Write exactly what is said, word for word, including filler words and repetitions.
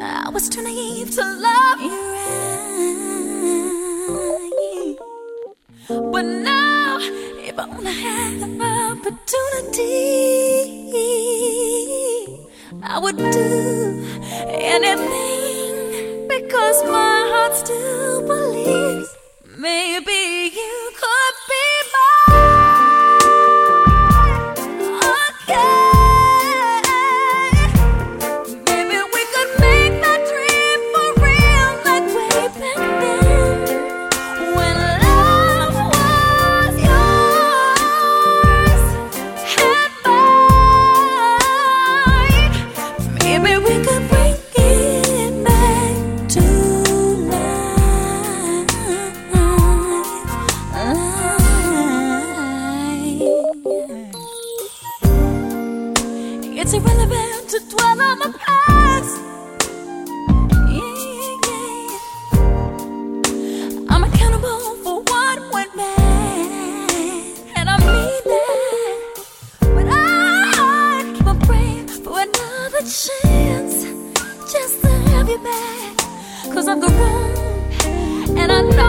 I was too naive to love you right. But now, if I only had the opportunity, I would do anything, because my heart still believes maybe you could be mine. Okay, maybe we could make that dream for real, like way back then, when love was yours and mine. Maybe we could bring it back to life. It's irrelevant to dwell on the past. Yeah, yeah. I'm accountable for what went bad, and I mean that. But I keep on praying for another chance, just to have you back. 'Cause I've grown, and I know